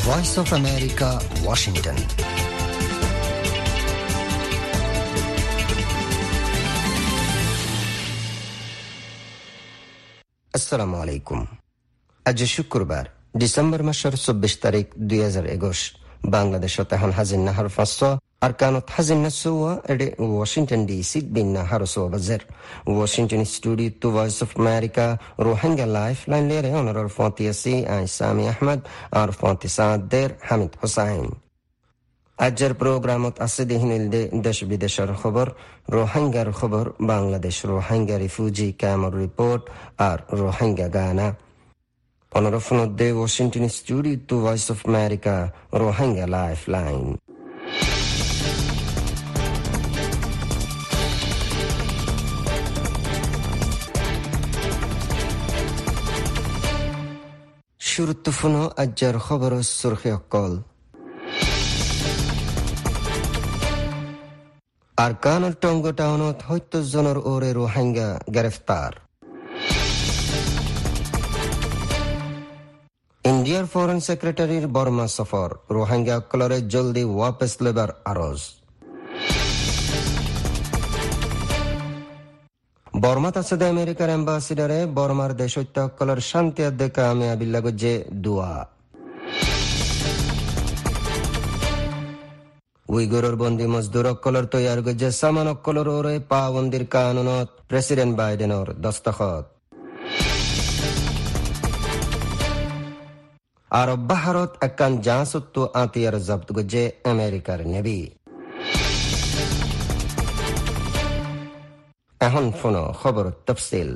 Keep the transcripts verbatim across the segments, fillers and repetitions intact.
Voice of America, Washington. আসসালামু আলাইকুম। আজ শুক্রবার ডিসেম্বর মাসের চব্বিশ তারিখ দুই হাজার একুশ। বাংলাদেশ তেহন হাজির নাহার ফাঁস আর কানত হাজির নাসুয়া এডে ওয়াশিংটন ডিসি বিন নাহার সোবাজের Washington studio to Voice of America Rohingya life line লেরে অনর ফন্তিয়াসি আই সামি আহমদ আর ফন্তিসাদের হামিদ হোসাইন। আজের প্রোগ্রামত আছে দেহিনিলদে দেশ বিদেশের খবর, রোহিঙ্গার খবর, বাংলাদেশ রোহিঙ্গা রিফিউজি ক্যাম্পের রিপোর্ট আর রোহিঙ্গা গানা। অনরফনদে Washington studio to Voice of America Rohingya life line. শুরুত্বফুনো আজের খবর সুরখি অকল। আরকানের টঙ্গো টাউনত সত্তর জনের ওরে রোহিঙ্গা গ্রেফতার। ইন্ডিয়ার ফরেন সেক্রেটারির বর্মা সফর, রোহিঙ্গা অকলরে জলদি ওয়াপস লেবার আরজ। বর্মাত আছে আমেরিকার এম্বাসিডারে বর্মার দেশত্য অকলর শান্তি আদে কামিয়াবি লাগছে দুয়া। উইগুরের বন্দি মজদুর অকলর তৈয়ার গজে সামান অকলর ওরে পাবন্দির কানুনত প্রেসিডেন্ট বাইডেনের দস্তখত। আরব বাহারত একান জাহাজত্ব আতিয়ার জব্দ গজে আমেরিকার নেভি। এখন ফোনো খবর তফসিল।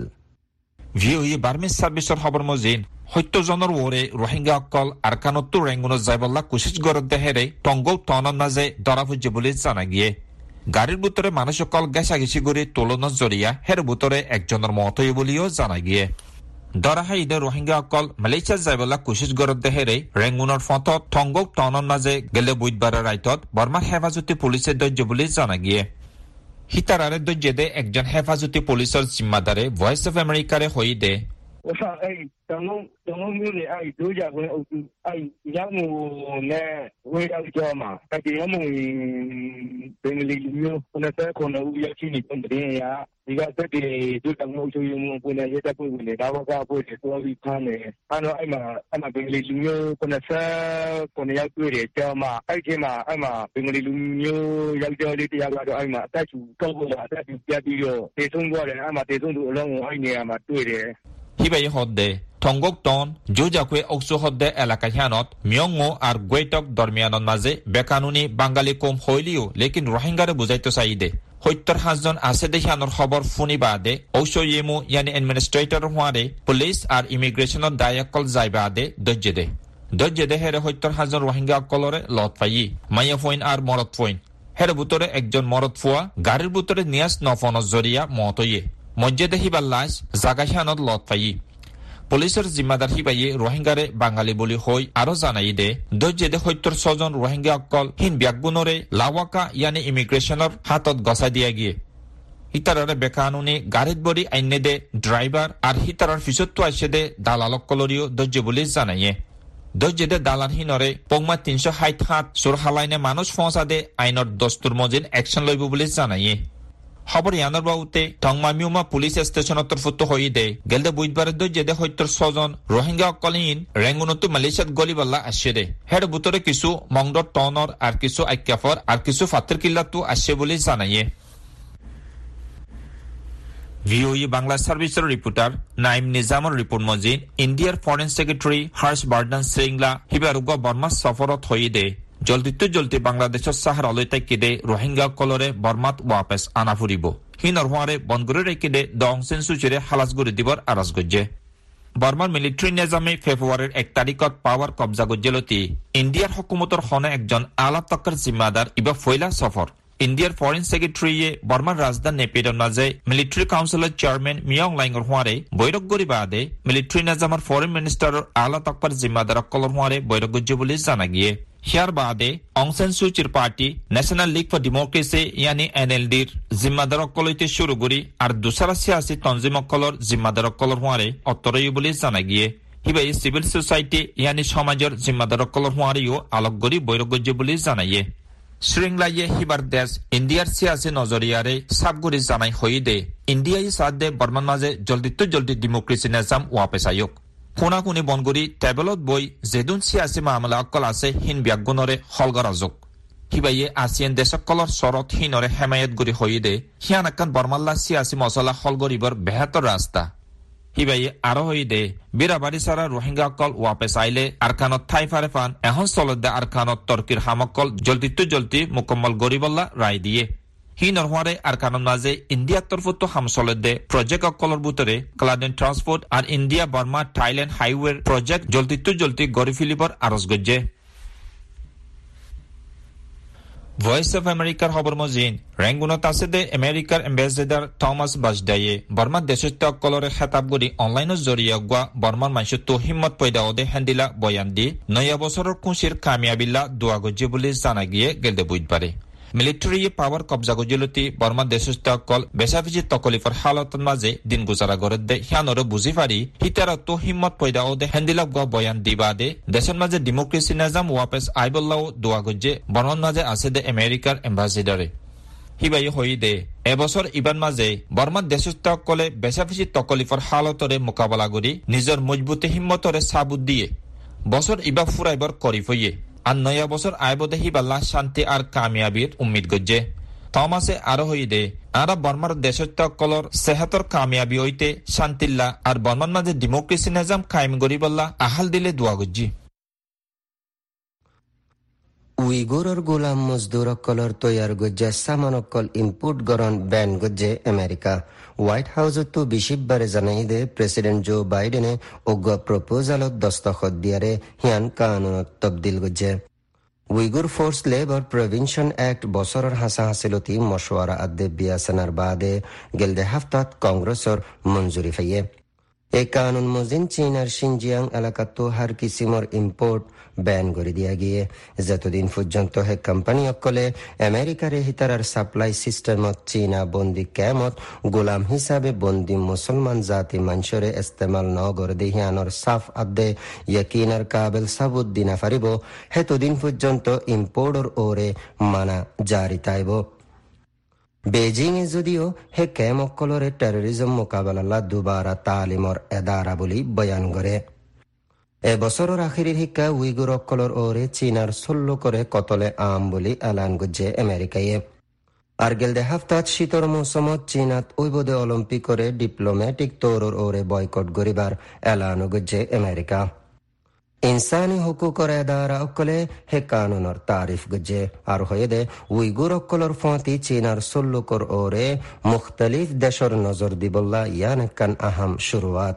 ভিওই বার্মিজ সার্ভিসের খবর মজিন সত্য জনের ওরে রোহিঙ্গা অকল আরকানত্তু রেঙ্গুনত যাইবল্লা কুশিস গরত দেহেরে টঙ্গল টনের মাঝে ধরা পড়ছে বলে জানা গিয়ে। গাড়ির ভিতরে মানুষ অকল গেছাগেছি করে তোলনের জরিয়া হের ভিতরে একজনের মত হয়ে বলেও জানা গিয়ে। ধরা হাইদে রোহিঙ্গা অকল মালয়েশিয়া যাইবল্লা কুশিস গরত দেহেরে রেঙ্গুনের ফতত টঙ্গল টনের মাঝে গেলে বুধবারের রাইতত বর্মার হেফাজতি পুলিশের দৈর্য বলে জানা গিয়ে। হিতারারে দৈর্যদে একজন হেফাজতি পুলিশের জিম্মাদারে ভয়েস অফ আমেরিকারে হই দে। 我上哎，等我等我们的哎，都家回哎，养母呢，回到家嘛，但是养母平时里面可能在可能要去你本地呀，你看这里就等我就用不能也在不问的，然后个不是说一看呢，按照哎嘛哎嘛平时里面可能在可能要对的家嘛，而且嘛哎嘛平时里面要叫你第二个就哎嘛再去搞过嘛，再去家里哟，得送过来哎嘛得送到让我哎年嘛对的。 হিবাই হদ্দে টঙ্গক টন জুজাকুয়ে অক্সু হদ্দে এলাকা হিয়ানত মিয়ংমো আর গুয়েটক দরমিয়ানর মাঝে বেকানুনি বাঙালি কম হইলিও লেকিন রোহিঙ্গারে বুঝাইতে চাইদে। সত্তর হাজার আছে দেখিয়ানোর খবর ফুনি বাদে ঔষধ ইয়েমু ইয়ানি এডমিনিস্ট্রেটর হওয়ারে পুলিশ আর ইমিগ্রেশনের দায়কল যাই বাদে দজ্জে দে দজ্জে দে হেরে সত্তর হাজার রোহিঙ্গা অকলরে লত পাই মাইয়া ফইন আর মরদ ফইন। হের বুতরে একজন মরদ ফুয়া গাড়ির বুতরে নিয়াস নফনর জরিয়া মত ইয়ে মজ্জেদে হিবার লাশ জাগা হিয়ানত লত পাই। পুলিশের জিম্মাদার হিবাইয়ে রোহিঙ্গারে বাঙালি বলি হই আরো জানাই দে দজ্জেদে সত্তর ছজন রোহিঙ্গা অকল হিন ব্যাগবুনরে লাওয়াকা ইয়ানি ইমিগ্রেশনের হাতত গছাই দিয়া গিয়ে। হিতারারে বেকানুনি গাড়িত বড়ি আইনে দে ড্রাইভার আর হিতারার পিছতো আইসে দে দালাল অকলরিও দজ্জে বলি জানাইয়ে। দজ্জেদে দালাল হিনরে পংমা তিনশো ষাট হাত সুর হালাইনে মানুষ ফসা দে আইনর দস্তুর মজিন একশন লইব বলে জানাইয়ে। খবর ইয়ানোর বাউতে টংমামিউমা পুলিশ স্টেশনত ফুট হই দে গেলদে বুধবারের দজ্জেদে সত্তর ছজন রোহিঙ্গা অকলিন রেঙ্গুনতো মালয়েশিয়াত গলিবাল্লা আসছে দে। হের বুতরে কিছু মংডর টনর আর কিছু আইকাফর আর কিছু ফাতের কিল্লাতো আসছে বলে জানাইয়ে। ভিওই বাংলা সার্ভিসের রিপোর্টার নাইম নিজামর রিপোর্ট মজিন ইন্ডিয়ার ফরেন সেক্রেটারি হর্ষ বর্ধন শ্রিংলা হিবারুগ বর্মা সফরত হই দে জলদি তো জলদি বাংলাদেশের সাহার অলয়তাই কেদে রোহিঙ্গা কলরে বর্মাত ওয়াপেস আনা ফুরিব হিনর হওয়ারে বনগুরে রেখেদে দংসেন সুচিরে হালাস গুড়ি দিবর আরাজ গজ্জে। বর্মার মিলিটারি নিজামে ফেব্রুয়ারির এক তারিখত পাওয়ার কবজা গজ্জেলতি ইন্ডিয়ার হকুমতর হনে একজন আলা তক্কর জিম্মাদার ইবা ফয়লা সফর। ইন্ডিয়ার ফরেন সেক্রেটারিয়ে বর্মার রাজধানী নেপিডর মাঝে মিলিটারি কাউন্সিলের চেয়ারম্যান মিয়ং লাইঙ্গর হওয়ারে বৈরক গরি বাদে মিলিটারি নিজামের ফরেন মিনিস্টারের আলা তক্কর জিম্মাদার কলর হওয়ারে বৈরক গজ্জে বলে জানা গিয়ে। হিয়ার বাদে অং সান সুচির party national league for democracy ইয়ানি এনএলডির জিম্মাদার অকলইতে শুরু করি আর দুসরা সিয়াসি তঞ্জিম অকলর জিম্মাদার অকলর হওয়ারে অত্তরই বলে জানা গিয়ে। হিবাই সিভিল সোসাইটি ইয়ানি সমাজের জিম্মাদার কলর হুয়ারিও আলোকগরি বৈরগজ্য বলে জানাইয়ে শ্রীংলাইয়ে হিবার দেশ ইন্ডিয়ার সিয়াসি নজরিয়ারে সাবগুরি জানাই হই দে ইন্ডিয়াই সাদে বর্মান মাঝে জলদি তো জলদি ডেমোক্রেসি নিজাম ওয়াপেস আয়োগ কোনা কোনি বনগুরি টেবলত বই যেদুন সিয়াসি মামলা অকল আছে হিন ব্যাগুণরে হলগরাজক হিবাইয়ে আসিয়ান দেশকলর শরত হিনরে হেমায়ত গুরি হই দে হিয়ানাক্কান বর্মাল্লা সিয়াসি মশলা হলগরিবর বেহাতর রাস্তা হিবাইয়ে আরো হই দে বিরাবাড়ি সারা রোহিঙ্গা অকল ওয়াপেস আইলে আরকানত থাই ফারে ফান এখন চলদে আরকানত তর্কির হামকল জলদি তো জলদি মুকম্মল গরিবল্লা রায় দিয়ে হি নরহারে আরকানত মাঝে ইন্ডিয়ার তরফতো হামসলদে প্রজেক্ট অকলর ভিতরে ক্লাডেন ট্রান্সপোর্ট আর India Burma Thailand highway project জলদি তো জলদি গরি ফিলিবর আরজ গজ্জে ভয়েস অফ আমেরিকার খবর মজিন রেঙ্গুনত আছে দে আমেরিকার এম্বাসেডার থমাস বাজদায়ে বর্মার দেশত্ব কলরে খেতাবগুড়ি অনলাইনের জরিয়া গুয়া বর্মার মানুষের তো হিম্মত পয়দা ওদে হ্যান্ডিলা বয়ান দি নয়া বছরের খুশির কামিয়াবিল্লা দোয়া গজ্জে বলে জানা গিয়ে গেলদে বুঝবারে মিলিটারি পাওয়ার কবজা গজলতি বর্মার দেশস্থ কল বেসাফিজি তকলিফর হালতন মাঝে দিন গুজারা গড়ে দে হিয়ানরে বুঝি পারি হিতারা তো হিম্মত পয়দা ওদে হ্যান্ডিলা গুয়া বয়ান দিবা দে দেশের মাঝে ডেমোক্রেসি নিজাম ওয়াপেস আইবল্লাও দোয়া গজ্জে বর্মার মাঝে আছে দে আমেরিকার এম্বাসেডারে হিবাই হই দে এবছর ইবান মাঝে বর্মার দেশস্থ কলে বেসাফিজি তকলিফর হালতরে মোকাবেলা করি নিজের মজবুতি হিম্মতরে সাবুত দিয়ে বছর ইবা ফুরাইবর করি ফইয়ে আর নয়া বছর আইবদে হিবাল্লা শান্তি আর কামিয়াবির উম্মিদ গজ্জে থমাসে আরো হই দে আরা বর্মার দেশত্ব কলর সেহাতর কামিয়াবি হইতে শান্তিল্লা আর বর্মার মাঝে ডেমোক্রেসি নিজাম কায়েম গরিবল্লা আহাল দিলে দোয়া গজ্জি উইগুরর গোলাম মজদুর অকলর তৈয়ার গজ্জে সামান অকল ইনপুট গরন ব্যান গজ্জে আমেরিকা হোয়াইট হাউসত বিশিববারে জানাই দে প্রেসিডেন্ট জো বাইডেনে অজ্ঞ প্রপোজালত দস্তখত দিয়ারে হিয়ান কানুনত তবদিল গজ্জে Uyghur force labour prevention act বছরের হাসা হাসিলতি মশওয়ারা আদে বিয়াসনার বাদে গেলদে হাফতাত কংগ্রেসর মঞ্জুরি ফাইয়ে এই কানুন মজিন চীনার সিনজিয়াং এলাকাত হার কিসিমর ইম্পোর্ট ব্যান করে দিয়া গিয়ে যতদিন পর্যন্ত হে কোম্পানি অকলে আমেরিকার হিতারার সাপ্লাই সিস্টেমত চীনা বন্দি ক্যামত গোলাম হিসাবে বন্দি মুসলমান জাতি মানুষরে ইস্তেমাল ন করে দিহিয়ানোর সাফ আদে ইয়াকিনার কাবেল সাবুত দিনা ফারিব হেতদিন পর্যন্ত ইম্পোর্টর ওরে মানা জারি তাইব বেজিং এ যদিও হে ক্যামকলরে টেরোরিজম মোকাবেলা দুবারা তালিমর এদারা বলি বয়ান করে এ বছরের আখিরির শিক্ষা উইগুর অকলর ওরে চীনার ষোল্ল করে কতলে আম বলি এলান গজ্জে আমেরিকায় আর গেলদে হাফতাত শীতর মৌসুমত চীনাত ওইবদে অলিম্পিক করে ডিপ্লোম্যাটিক তৌরর ওরে বয়কট গরিবার এলান গজ্জে আমেরিকা ইনসানি হুকুকর এদারা অকলে হে কানুনর তারিফ গজ্জে আর হয়ে দে উইগুর অকলর ফাঁতি চীনার ষোল্লকর ওরে মুখতলিফ দেশর নজর দিবল্লা ইয়ান কান আহাম শুরুয়াত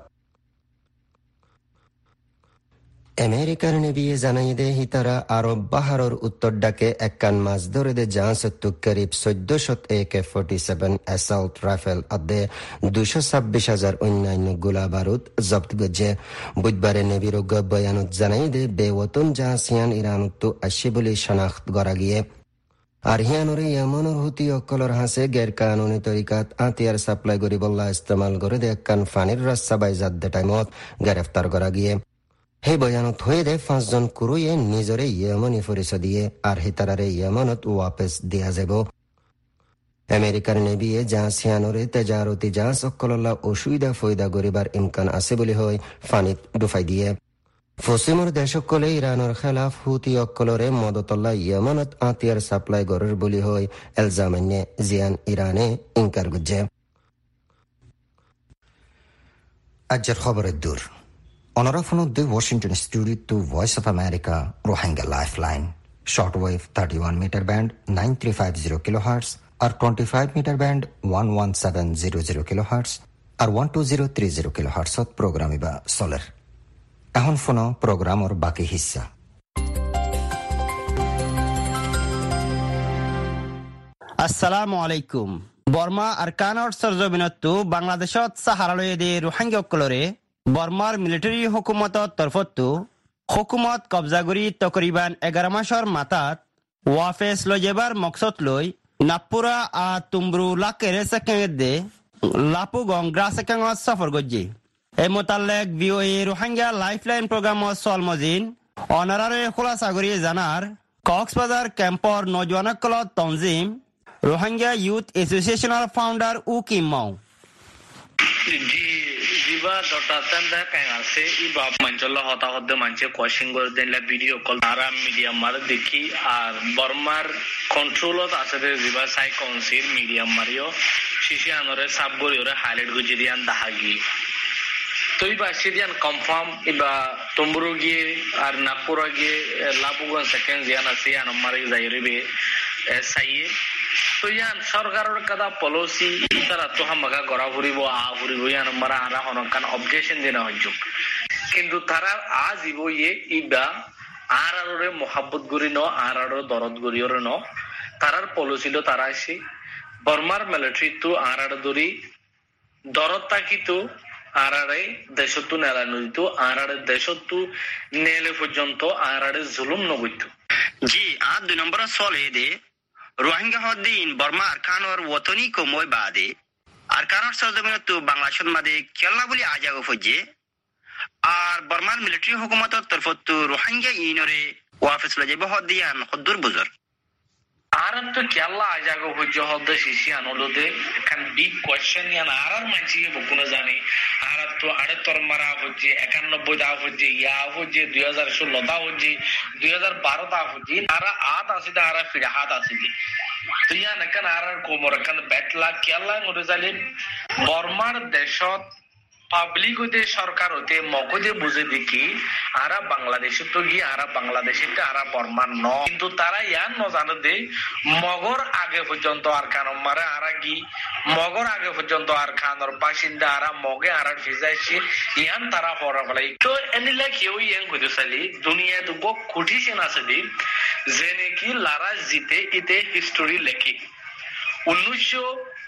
আমেরিকার নেবিয়ে জানাই দে হিতারা আরব বাহারর উত্তর ডাকে একখান মাছ ধরে দে জাহাজত্তু করিব চোদ্দশত একে ফোর্টি সেভেন অ্যাসল্ট রাইফেল আদে দুশো ছাব্বিশ হাজার অন্যান্য গোলা বারুদ জব্দ গজ্জে বুধবারে নেবির বয়ানত জানাই দে বেওতন জাহাজিয়ান ইরানুত্তু আশি বলে শনাক্ত করা গিয়ে আর হিয়ানরে ইয়ামনের হুতি অকলর হাসে গের কানুনি তরিকাত আতিয়ার সাপ্লাই গরিবল্লা ইস্তেমাল করে দে একখান ফানির রাস্তা বাই জাদ্দে টাইমত গ্রেফতার করা গিয়ে হে বয়ানত হয়ে দে পাঁচজন কুরুয়ে নিজরে ইয়েমনি পরিচয় দিয়ে আর হিতারারে ইয়েমনত ওয়াপেস দিয়া যাব আমেরিকার নেবিয়ে জাহাজ হিয়ানরে তেজারতি জাহাজ অকলল্লা অসুবিধা ফয়দা গরিবার ইমকান আছে বলে হয় ফানিত ডুফাই দিয়ে পশ্চিমর দেশকলে ইরানের খেলাফ হুতি অকলরে মদতল্লা ইয়েমনত আতিয়ার সাপ্লাই গরের বলি হয় এলজামান্যে জিয়ান ইরানে ইনকার গজ্জে আজকের খবরের দূর Honorable the Washington Studio to Voice of America Rohingya Lifeline shortwave thirty-one meter band nine three five zero kilohertz or twenty-five meter band one one seven zero zero kilohertz or one two zero three zero kilohertz of program iba solar. এখন ফোনো programme ওর বাকি হিস্সা। আসসালামু আলাইকুম। বর্মা আর কানার সরজমিনতো বাংলাদেশত সাহারালয়ে দে Rohingya অকলরে বর্মার military হুকুমতর তরফতো হুকুমত কবজা করি তকরিবান এগারো মাসর মাতাত ওয়াফেস লৈ যাবার মকসদ লৈ নাপুরা আ তুমব্রু লাকেরে সেকেঙ্গে দে লাপু গংগ্রা সেকেঙ্গত সফর গজ্জি এই মোতালেক ভিওএ রোহিঙ্গা লাইফলাইন প্রোগ্রামত সলমজিন অনারারে খোলাসা করি জানার কক্সবাজার ক্যাম্পর নজওয়ানকলত তনজিম রোহিঙ্গা ইউথ এসোসিয়েশনের ফাউন্ডার উ কিম মাও jiba dota tanda kang ase iba manjolla hota hodde manche question gor denla video call ara media mar dekhi ar Burmar control ot asade jiba sai council media mario shishi anore sabgori ore highlight gujirian dahagi তো ইবা Syrian confirm ইবা তোমরো গিয়ে আর নাগপুরা গিয়ে লাবুগঞ্জ second জিয়ান আছে আন মারে যাইরিবে সাইয়ে তো ইয়ান সরকারের কাদা policy তারা তো হামাগা গড়া ফুরিব আ ফুরিব ইয়ান মারা আরা হনকান অবজেকশন দেনা হইজ কিন্তু তারা আজ ইবইয়ে ইবা আর আররে মোহাব্বত গরি ন আর আর দরদ গরিয়র ন তারার পলিসি লো তারা আসি বর্মার মিলিটারি তো আর আর দরি দরদ তাকিতো আরারে দেশতু নেলা নইতো আরারে দেশতু নেলে পর্যন্ত আরারে জুলুম নগইতো জি আর দুই নম্বর সলে দে রোহিঙ্গা হদ্দিন বর্মা আরকানর ওতনি কমই বাদে আরকানর সরজমিনত বাংলাদেশের মাঝে কেলা বলি আজাগো ফজে আর বর্মার মিলিটারি হুকুমতর তরফত রোহিঙ্গা ইনরে ওয়াফিস লজে বহদিয়ান হদ্দুর বুজুর আরান তো কেলা আজাগো ফজে হদ্দ শিশি আনলদে কান বিগ কোয়েশ্চন ইয়ান আরার মানচিয়ে বকুনা জানি আরাত তো আড়ে তর মারা হচ্ছে একানব্বই দা হচ্ছে ইয়া হচ্ছে দুই হাজার ষোলো দা হচ্ছে দুই হাজার বারো দা হচ্ছে আরা আত আসিদে আরা ফিরে হাত আসিদে তো ইয়ান একান আরার কোমর একান ব্যাটলা কেলা মরে জালে বর্মার দেশত পাবলিক হতে সরকার হতে মগজে বুঝে দেখি আরা বাংলাদেশে তো গিয়ে আরা বাংলাদেশে আরা বর্মার ন কিন্তু তারা ইয়ান ন জানে দে মগর আগে পর্যন্ত আর খান মারে আরা গি মগর আগে পর্যন্ত আর খানর বাসিন্দা আরা মগে আর ফিজাইছে ইয়ান তারা পড়া ফেলাই তো এনিলে কেউ ইয়ান কইতে চাইলি দুনিয়া তো বক খুঁটিছেন আছে দি যে নাকি লারা জিতে ইতে হিস্টোরি লেখে উনিশশো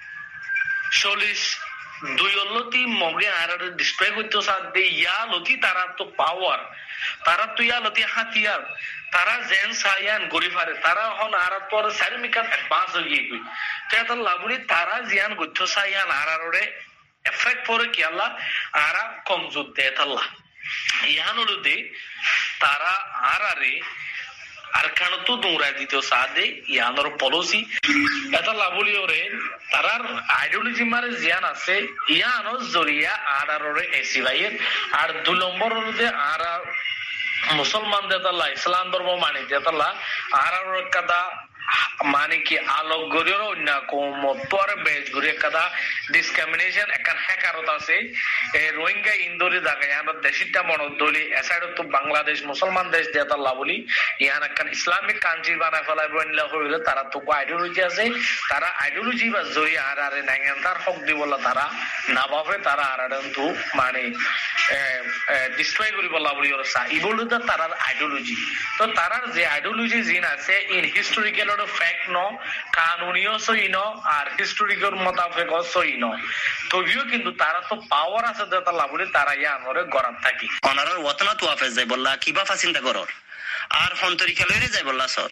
চল্লিশ দুই লতি মগে আর ডিসপ্লে করতে সাথে ইয়া লতি তারা তো পাওয়ার তারা তো ইয়া লতি হাতিয়ার তারা জেন সায়ান গরি ফারে তারা হন আর পর সার্মিকান অ্যাডভান্স হয়ে গই তো লাভলি তারা জিয়ান গচ্ছ সায়ান আর আরে এফেক্ট পরে কি আল্লাহ আরা কমজোর দে আল্লাহ ইয়ান লতি তারা আর আরে আর কেন তো দৌড়াই দিত সাদে ইয়ানোর পলিসি এটা লাভলি ওরে তারার আইডিওলজি মারে জিয়ান আছে ইয়ানো জরিয়া আর আর ওরে এসি ভাইয়ের আর দু নম্বর ওরে আর মুসলমান দেতাল্লাহ ইসলাম ধর্ম মানে দেতাল্লাহ আর আর কাদা মানে কি আলোক গরিয়র অন্য কোমতর বেজ গরি কাদা ডিসক্রিমিনেশন একান হ্যাকারত আছে রোহিঙ্গা ইন্দোরি জায়গায় আমরা দেশিটা মনদলি এসাইড তো বাংলাদেশ মুসলমান দেশ দেতাল্লাহ বলি ইয়ান একান ইসলামিক কান্ট্রি বানায় ফেলাই বইলা হইলে তারা তো আইডিওলজি আছে তারা আইডিওলজি বা জরিয়া আর আরে নাঙ্গান তার হক দিবলা তারা না ভাবে তারা আর তো মানে ডিস্ট্রয় করি বলা বলি ওর সা ইবল তারার আইডিওলজি তো তারার যে আইডিওলজি জিন আছে ইন হিস্টোরিক্যাল ফ্যাক্ট ন কানুনীয় সই ন আর হিস্টোরিক্যাল মোতাবেক সই ন তবেও কিন্তু তারা তো পাওয়ার আছে যেটা লাভলি তারা ইয়ানরে গরাত থাকি অনারার ওয়াতনা তো আফেজ যাই বললা কিবা ফাসিন্দা করর আর ফন্তরি খেলরে যাই বললা সর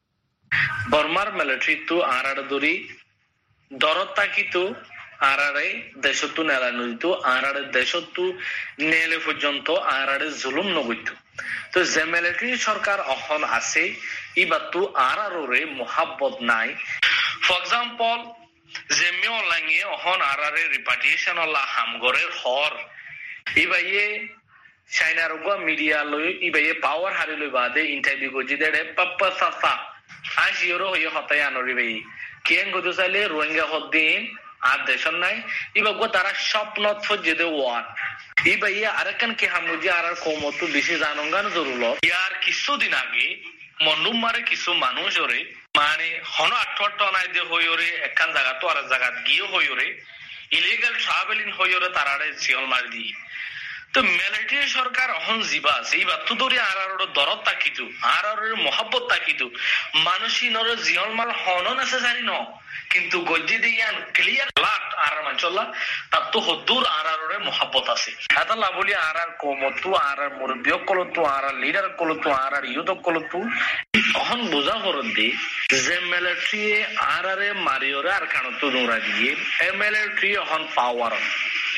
বর্মার মিলিটারি তো আর আর দরি দরদ থাকি তো আর আরে দেশতু নেলা নইতো আর আরে দেশতু নেলে পর্যন্ত আর আরে জুলুম নগইতো তো যে মিলিটারি সরকার অহন আছে ইবা তো আর আর ওরে মোহাব্বত নাই ফর এক্সাম্পল যে মিও লাঙ্গে অহন আর আরে রিপার্টিশন আল্লাহ হামগরের হর ইবাইয়ে চাইনার গো মিডিয়া লই ইবাইয়ে পাওয়ার হারি লই বাদে ইন্টারভিউ গজি দেড়ে পাপ্পা সাসা আসিওরো হই হতায় আনরিবেই কেন গদু চাইলে রোহিঙ্গা হদ্দিন আর দেশন নাই ইবা গো তারা স্বপ্ন ফজে দে ওয়ান ইবা ইয়া আরেকান কে হামুজি আর কমতো বেশি জানঙ্গান জরুল ইয়ার কিছুদিন আগে মন্ডুম মারে কিছু মানুষ ওরে মানে হন আটট নাই দে হই ওরে একখান জায়গা তো আর জায়গা গিয়ে হই ওরে ইলিগাল ট্রাভেলিং হই ওরে তারারে সিওল মারি দি তো মিলিটারি সরকার অহন জিবা আছে এই বাত ধরে আর আর দরদ তাকিতু আর আর মোহাব্বত তাকিতু মানুষই নর জিওল মাল হন নেসেসারি ন কিন্তু গজ্জি দিয়ান ক্লিয়ার লাট আর মানচল্লা তার তো হদ্দুর আর আর মোহাব্বত আছে এটা লাভলি আর আর কোমতু আর আর মুরব্বিয়ক কলতু আর আর লিডার কলতু আর আর ইউদক কলতু অহন বোঝা করত দি যে মিলিটারি আর আরে মারিওরে আর কানতু নোরা দিয়ে এ মিলিটারি অহন পাওয়ার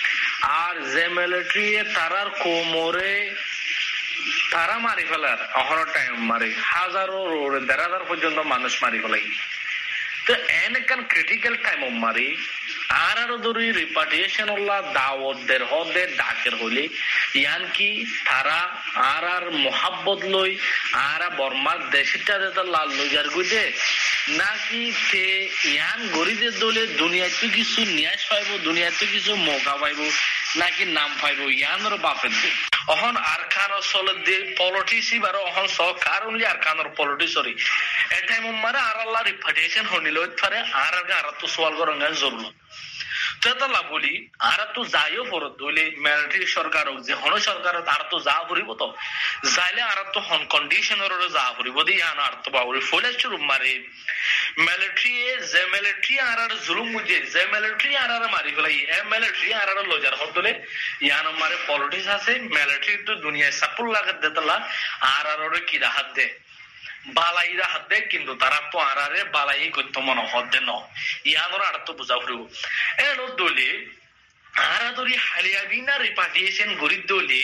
আর যে মিলিটারি তারার কোমরে তারা মারি ফেলার অহর টাইম মারি হাজারো দেড় হাজার পর্যন্ত মানুষ মারি ফেলাই তো এনেকান ক্রিটিক্যাল টাইম মারি আর আরো ধরি রিপার্টিশন দাওয়াতদের হদে ডাকের হলে ইয়ান কি তারা আর আর মোহাব্বত লই আর বর্মার দেশটা লাল লইজার গুদে নাকি তে ইয়ান গরিদের দলে দুনিয়াতে কিছু নিয়াস পাইব দুনিয়াতে কিছু মৌকা পাইব নাকি নাম পাইব ইয়ানোর বাপের দে অহন আর খানোর চলে দে পলিটিক্স এবার অহন সরকার অনলি আর খানোর পলিটিক্সরি এ টাইম মারে আর আল্লাহ রিপার্টিশন হনিল পারে আর আর আর তো সোয়াল করঙ্গা জরুল তেতলা বলি আর তো যাইও পরত দলে মিলিটারি সরকার হোক যে হন সরকার আর তো যা করিব তো যাইলে আর তো হন কন্ডিশনের যা করিব দি ইয়ান আর তো বাউল ফলে শুরু মারে মিলিটারি যে মিলিটারি আর আর জুলুম বুঝে যে মিলিটারি আর আর মারি ফেলাই এ মিলিটারি আর আর লজার হদলে ইয়ান মারে পলিটিক্স আছে মিলিটারি তো দুনিয়ায় সাপুল লাগাত দেতলা আর আর কি রাহাত দে বালাইরা হাত দেয় কিন্তু তারা তো আর আরে বালাই করতো মনে হতে ন ইয়ানোর আর তো বোঝা ফুরব এলো দলে আরা ধরি হালিয়া বিনা রিপার্টিশন গরিব দলে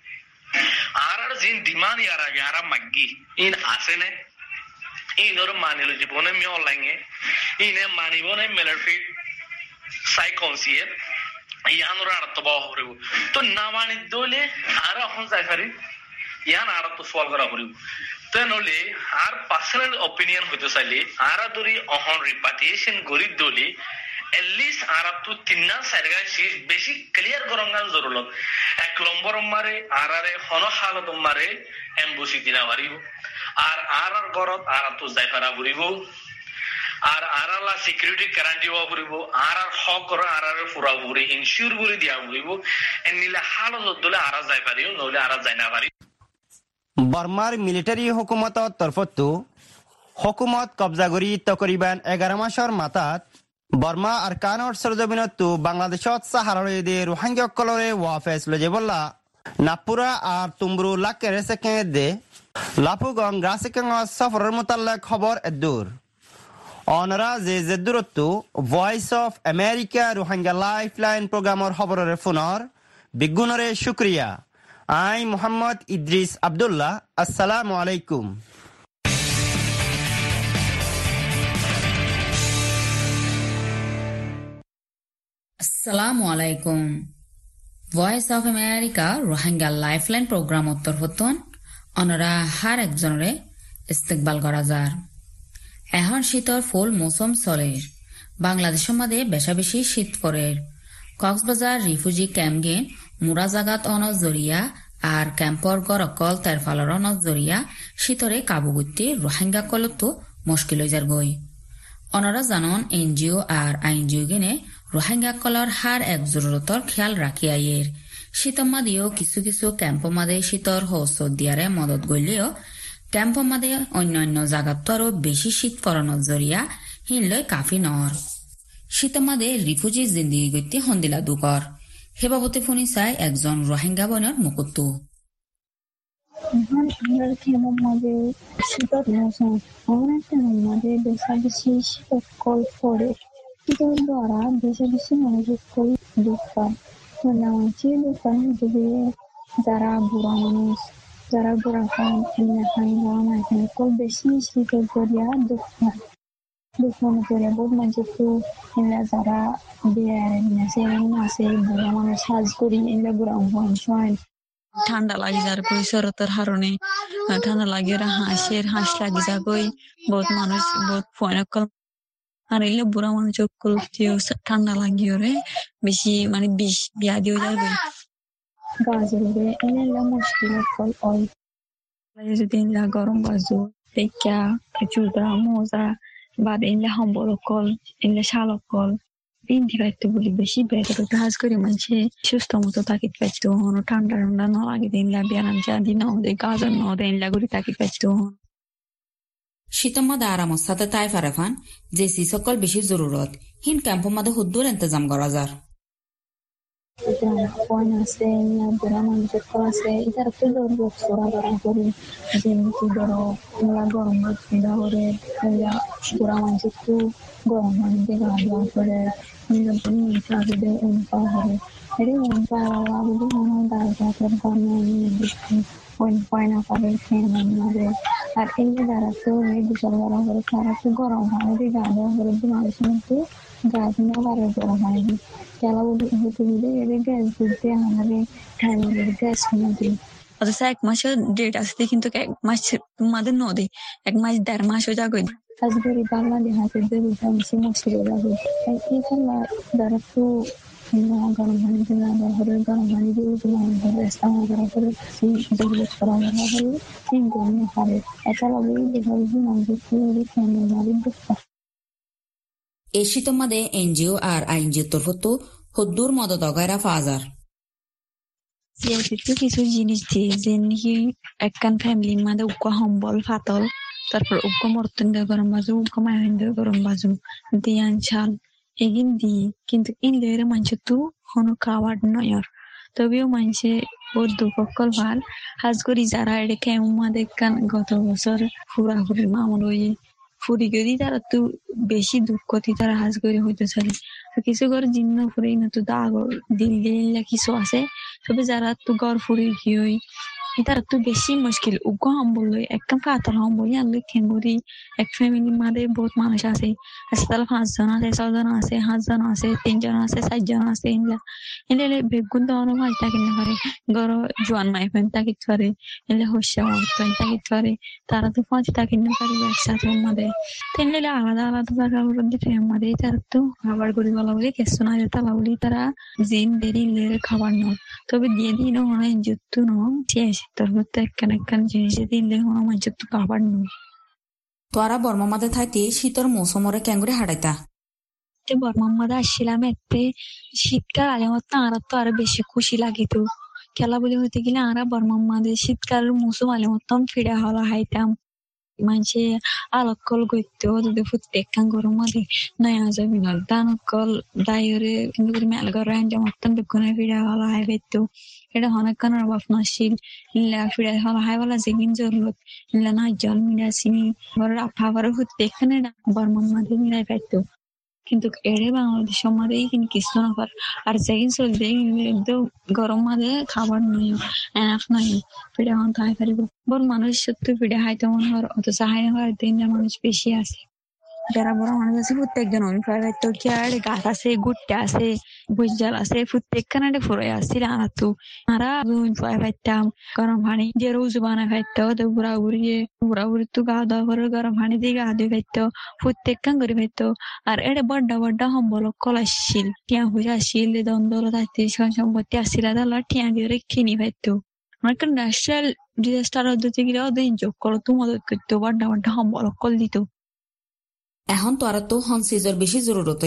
আর আর জিন ডিমান্ড ইয়ার আগে আর মাগি ইন আছে নে ইনোর মানিল জীবনে মি অনলাইনে ইনে মানিব না মিলিটারি সাইকনসিয়ে ইয়ানোর আর তো বাহ ফুরব তো না মানি দলে আর এখন যাই পারি ইয়ান আর তো সওয়াল করা ফুরব তেনলে আর পার্সোনাল অপিনিয়ন হইতে চাইলে আর ধরি অহন রিপার্টিশন গরিব দলি এটলিস্ট আর তো তিন চারগা শেষ বেশি ক্লিয়ার করঙ্গান জরুরত এক নম্বর মারে আর আরে হন হালত মারে এমবসি দিনা পারিব আর আর আর গরত আর তো যাই পারা ফুরিব আর আর আলা সিকিউরিটি গ্যারান্টি হওয়া ফুরিব আর আর হক করে আর আর ফুরা ফুরি ইনশিওর করে দিয়া ফুরিব এনিলে হালত দলে আর যাই পারিব নহলে আর যাই না পারি বর্মার মিলিটারি হুকুমতর তরফতো হুকুমত কবজা করি তকরিবান এগারো মাসের মাথাত বর্মা আর কানর সরজমিনতো বাংলাদেশত সাহারারদে রোহিঙ্গা কলরে ওয়াফেস লজে বললা নাপুরা আর তুমব্রু লাকের সেকে দে লাপুগং গ্রাসিকং সফরের মোতাল্লাক খবর এদুর অনরা যে জেদুরতো Voice of America Rohingya lifeline প্রোগ্রামর খবরের ফোনর বিগুণরে শুক্রিয়া আই মোহাম্মদ ইদ্রিস আব্দুল্লাহ আসসালামু আলাইকুম আসসালামু আলাইকুম Voice of America Rohingya lifeline programme উত্তর হতন অনরা হার একজনরে ইস্তেকবাল করা যার এখন শীতর ফুল মৌসুম চলে বাংলাদেশের মধ্যে বেশা বেশি শীত পড়ে কক্সবাজার রিফিউজি ক্যাম্প গেন মুরা জাগাত অনজ জরিয়া আর ক্যাম্পর গরকল তেরফালর অনজ জরিয়া শীতরে কাবু গুতে রোহিঙ্গা কলতো মুশকিল হয়ে যার গই অনরা জানন এনজিও আর আইনজিও গেনে রোহিঙ্গা কলর হার এক জরুরতর খেয়াল রাখি আইয়ের শীতম্মা দিয়েও কিছু কিছু ক্যাম্প মাদে শীতর হৌসত দিয়ারে মদত গইলেও ক্যাম্প মাদে অন্য অন্য জাগাত তো আরো বেশি শীত পরানোর জরিয়া হিনলয় কাফি নর শীতম্মাদে রিফিউজি জিন্দিগি গইতে হন্দিলা দুকর হে বাবতে ফোনি চাই একজন রোহিঙ্গা বনের মুকুত্তু এখন আমরা কেমন মাঝে শীতের মৌসুম আমরা কেমন মাঝে বেশা বেশি শীতকাল পড়ে শীতের দ্বারা বেশি বেশি মনোযোগ করে দুঃখ পায় নামাজি দোকান যদি যারা বুড়া মানুষ যারা বুড়া খান এমনি খান যাওয়া না এখানে খুব বেশি শীতের জরিয়া দুঃখ পায় দুঃখ মনে করে বহুত মানুষ তো এমনি যারা বিয়ের আছে আছে বুড়া মানুষ সাজ করি এমনি বুড়া মানুষ হয় ঠান্ডা লাগি যার পরিসরতার কারণে ঠান্ডা লাগে ওরা হাঁসের হাঁস লাগি যাগই বহুত মানুষ বহুত ফয়নকল আর এলে বুড়া মানুষ ঠান্ডা লাগি ওরে বেশি মানে বিষ বিয়া দিয়ে যাবে গাজরে এনে মুশকিল কল ওই যদি এলা গরম বাজু দেখা চুদা মোজা বা এলে সম্বল কল এলে শালক কল পিন্টি পাইতো বলি বেশি বেটার কাজ করে মানুষে সুস্থ মতো তাকিত পাইতো হনো ঠান্ডা ঠান্ডা ন লাগে দিনলা বিয়ারাম চাঁদি ন দে গাজর ন দে এনলা করে তাকিত পাইতো শীতম্মাদে আরামত সাথে তাই ফারেফান যে সি সকল বেশি জরুরত হিন ক্যাম্প মাদে হুদ্দুর ইন্তজাম করা যার পয়েন্ট আছে বুড়া মানুষের কল আছে এটার একটু দৌড় বক্সরা করা করি যেমনি ধরো আমরা গরম বাচ্চা করে বুড়া মানুষ একটু গরম পানিতে গা দেওয়া করে নিরন্তর মানুষ আগে অনুভব করে Jadi para wali mana dah jatuh kami di poin-poin apa yang mana আর এই যে যারা তো এই বিশাল বড় করে তারা তো গরম পানি দিয়ে গা দেওয়া করে দিয়ে মানুষ কিন্তু গা দিয়ে আবার গরম পানি দিই খেলা হতে দিলে এদের গ্যাস দিতে আমাদের ঠান্ডার গ্যাস কিনে দিই অথচ এক মাসের ডেট আসতে কিন্তু এক মাস আমাদের নদী এক মাস দেড় মাসও যাবে আজকের বাংলাদেশ হাতের দেবে বেশি মুশকিল যাবে এই খেলা যারা তো গরম পানি দিয়ে গা করে গরম পানি দিয়ে গরম করে ইস্তেমাল করা করে যেগুলো করা হলে তিন দিন পারে এছাড়াও এই শীতের মধ্যে এনজিও আর আইনজিও তরফতো হদ্দুর মদত অগায়রা ফাজার যেহেতু কিছু জিনিস দিয়ে যে নাকি একখান ফ্যামিলির মধ্যে উক্ক সম্বল ফাতল তারপর উক্ক মর্তন গরম বাজু উক্ক মাহিন্দ গরম বাজু দিয়ান ছাল এগিন দিয়ে কিন্তু ইন লেরে মানুষ তো কোনো খাবার নয় তবেও মানুষে বহুত দুঃখকল ভাল হাজ করি যারা এটা কেমন মাদের কান গত বছর ফুরা ফুরি মামুল হয়ে ফুরি করি তারা তো বেশি দুঃখ তারা হাজ করে হইতে চাই কিছু ঘর জিন্ন ফুরি না তো দাগর দিল দিল্লা কিছু আছে তবে যারা তো ঘর ফুরি কি হই তারা তো বেশি মুশকিল উগ্র সম্বল লই একদম কাতর সম্বল আনলে খেঙ্গুরি এক ফ্যামিলির মাঝে বহুত মানুষ আছে আছে তাহলে পাঁচজন আছে ছজন আছে সাতজন আছে তিনজন আছে চারজন আছে এনলা এনলে বেগুন দেওয়ানো মাছ থাকিতে পারে গড় জোয়ান মাই ফেন থাকিতে পারে এনলে হস্যা ফেন থাকিতে পারে তারা তো পাঁচ থাকিতে পারে একসাথে মাঝে তেনলে আলাদা আলাদা জায়গা মধ্যে ফেম মাঝে তারা তো খাবার করি বলা বলি কেসু না তালা বলি তারা জিন দেরি লেরে খাবার নয় তবে দিয়ে দিন অনেক যুক্ত নয় শেষ তোর মধ্যে একখান একখান জিনিস দিলে কোনো মানুষের তো খাবার নয় তোরা বর্মার মাঝে থাকতে শীতের মৌসুমরে ক্যাঙ্গুরে হারাইতা বর্মার মাঝে আসছিলাম এতে শীতকাল আলে মতো আর তো আরো বেশি খুশি লাগিত খেলা বলে হইতে গেলে আরা বর্মার মাঝে শীতকালের মৌসুম আলে মতন ফিরে হলা হাইতাম মানুষে আলকল গইতো যদি প্রত্যেকখান গরম মাঝে নয়া যাবি না দানকল দায়রে কিন্তু মেল গড় মতন বেগুনে ফিরে হলা হাই পেতো এটা অনেকক্ষণ অভাব নশীল ইল্লা ফিরে হলা হাই বলা যেদিন জরুরত ইল্লা না জল মিলা চিনি বড় আফা বড় প্রত্যেকখানে বর্মার মাঝে মিলাই পাইতো কিন্তু এড়ে বাংলাদেশের মাঝেই কিন্তু কিছু না পার আর যেদিন চলবে একদম গরম মাঝে খাবার নয় এনাফ নয় পিঠা হন খাই পারিব বড় মানুষ সত্যি পিঠা খাইতে মনে হয় অত চাহাই না হয় তিনটা মানুষ বেশি আছে যারা বড় মানুষ আছে প্রত্যেকজন অভিপ্রায় পাইতো কি আর গাছ আছে গুট্টা আছে বুঝজাল আছে প্রত্যেকখানে ফুরে আসছিল আর তো আরা অভিপ্রায় পাইতাম গরম পানি দিয়ে রোজ বানা খাইতো তো বুড়া বুড়িয়ে বুড়া বুড়ি তো গা দাওয়া করে গরম পানি দিয়ে গা দিয়ে খাইতো প্রত্যেকখান করে খাইতো আর এটা বড্ডা বড্ডা সম্বল কল আসছিল টিয়া পয়সা আসছিল দ্বন্দ্ব থাকতে সম্পত্তি আসছিল তাহলে টিয়া দিয়ে কিনি পাইতো আমার একটা ন্যাশনাল ডিজাস্টার হতে গেলে ওদের যোগ করো তো মদত করতো বড্ডা বড্ডা সম্বল কল দিত এখন তোরা তো হন সিজর বেশি জরুরত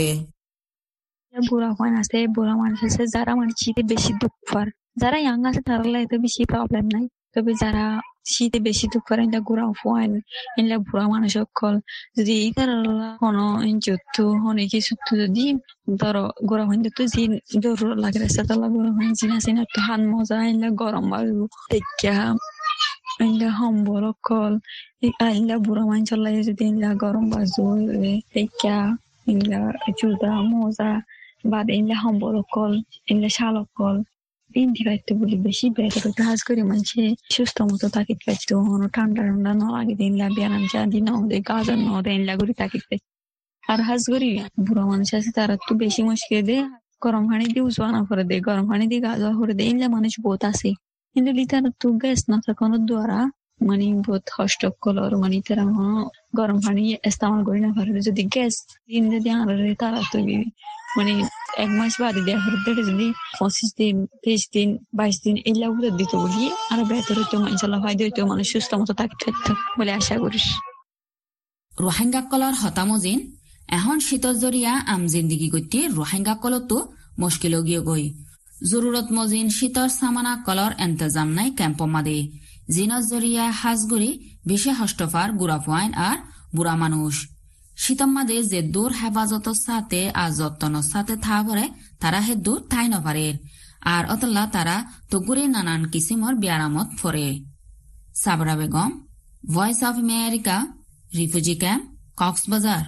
বুড়া পয়েন্ট আছে বুড়া মানুষ আছে যারা মানে শীতে বেশি দুঃখ পার যারা ইয়াং আছে তারা এত বেশি প্রবলেম নাই তবে যারা শীতে বেশি দুঃখ পারে এটা গুড়া পয়েন্ট এগুলা বুড়া মানুষ সকল যদি তারা কোনো যুদ্ধ অনেক কিছু যদি ধরো গুড়া পয়েন্ট তো যে জরুরত লাগে রাস্তা তালা গুড়া পয়েন্ট জিনা সিনা তো হাত মজা এগুলা গরম বায়ু দেখা এগুলা সম্বল কল এগুলা বুড়া মানুষ লাগে যদি এগুলা গরম বাজু দেখা এগুলা চুদা মজা বা এগুলা সম্বল কল এগুলা শালক কল পিন্ধি পাইতো বলি বেশি বেটার হইতো হাজ করে মানুষে সুস্থ মতো থাকিত পাইতো ঠান্ডা ঠান্ডা ন লাগে দিনলা ব্যায়াম চা দিন গাজন ন দিনলা করে থাকিত পাইতো আর হাজ করি বুড়া মানুষ আছে তারা তো বেশি মুশকিল দে গরম পানি দিয়ে উজওয়ানা করে দে গরম পানি দিয়ে গাজা করে দে এগুলা মানুষ বহুত আছে কিন্তু লিটার তো গ্যাস না থাকানোর দ্বারা মানে বহুত কষ্ট কলর মানে তারা গরম পানি ইস্তেমাল করি না পারে যদি গ্যাস দিন যদি আনলে তারা তো মানে এক মাস বাদে দেওয়া হতে যদি পঁচিশ দিন তেইশ দিন বাইশ দিন এগুলা উত্তর দিত বলি আর বেতর হইতো ইনশাল্লাহ ফায়দা হইতো মানুষ সুস্থ মতো থাকতে বলে আশা করিস রোহিঙ্গা কলর হতামজিন এখন শীতর জরিয়া আম জিন্দিগি করতে রোহিঙ্গা কলতো মুশকিল গিয়ে গই জরুরত মজিন শীতর সামানা কলর এন্তজাম নাই ক্যাম্প মাদে জিনর জরিয়া হাজগুড়ি বেশি হষ্টফার গুড়া পয়েন আর বুড়া মানুষ শীতম মাদে যে দূর হেফাজতর সাথে আর যত্নর সাথে থা পরে তারা হে দূর থাই নপারে আর অতলা তারা তগুরে নানান কিসিমর ব্যারামত ফরে Sabra Begum Voice of America refugee camp Cox's Bazar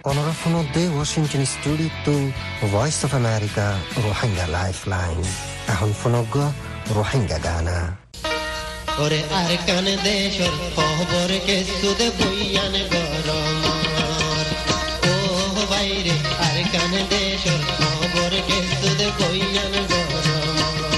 অনরাফনদে ওয়াশিংটন স্টুডিও তো Voice of America Rohingya lifeline এখন ফনগ রোহিঙ্গা গানা ওরে আর কান দেশর খবর কে সুদে বইয়ান গরম ও বাইরে আর কান দেশর খবর কে সুদে বইয়ান গরম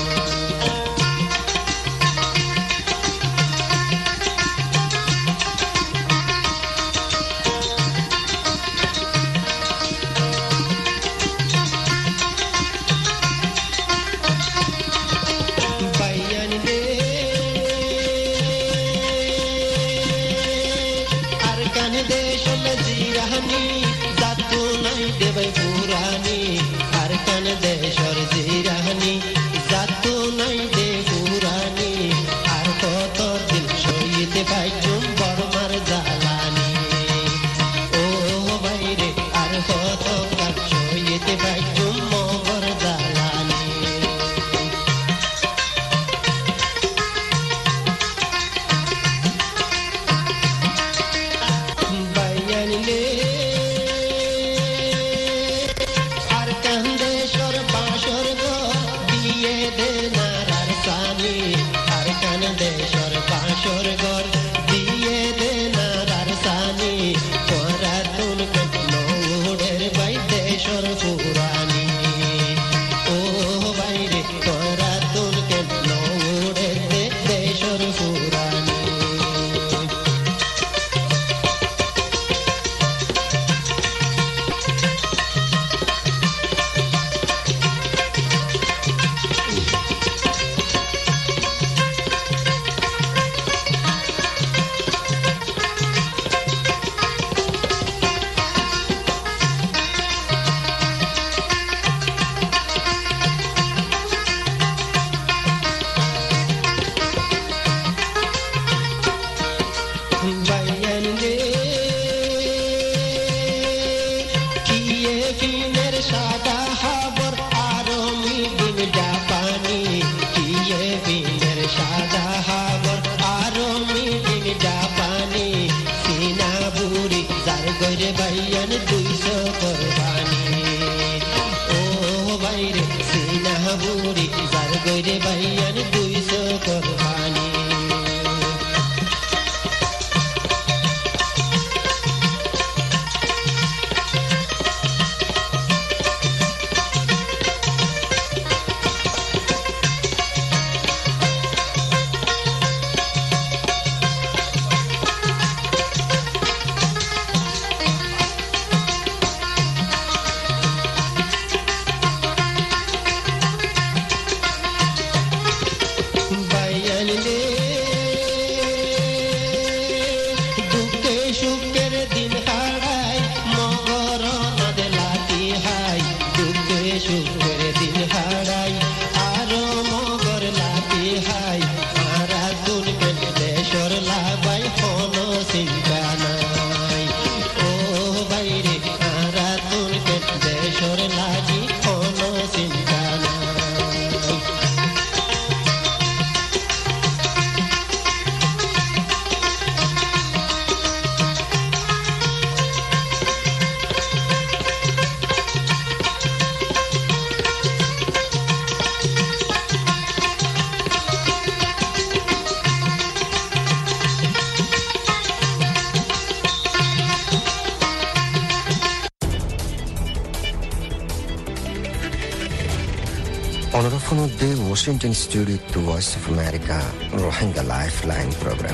অনরাফনদে ওয়াশিংটন স্টুডিও তো Voice of America Rohingya lifeline programme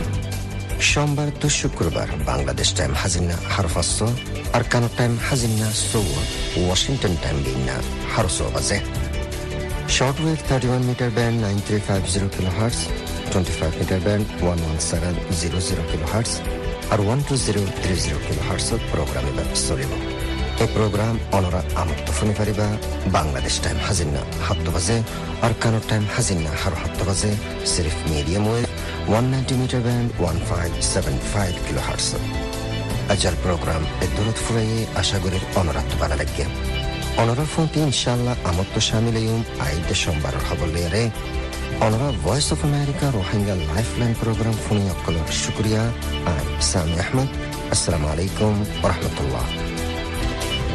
সোমবার তো শুক্রবার বাংলাদেশ টাইম হাজিনা হারফাস্ত আর কানো টাইম হাজিনা সো ওয়াশিংটন টাইম বিন্না হারসো বাজে shortwave thirty one metre band nine three five zero kilohertz twenty five metre band one one seven zero zero kilohertz আর one two zero three zero kilo হার্টসত programme এবার চলিব এই programme অনরা আমত্ত শুনি পারিবা Bangladesh time হাজিনা সাত বাজে আর কানো time হাজিনা হারো সাত বাজে সিরিফ medium wave one ninety metre band one five seven five kilohertz আজার প্রোগ্রাম এ দূরত ফুরাইয়ে আশা করি অনরাত্ম বানা রাখবে অনরা ফোনটি ইনশাল্লাহ আমত্ত শামিলেয়ুম আইদে সোমবার হবলেরে অনরা Voice of America Rohingya lifeline programme ফোনি অকল শুক্রিয়া আই সামি আহমদ আসসালামু আলাইকুম ওয়া রাহমাতুল্লাহ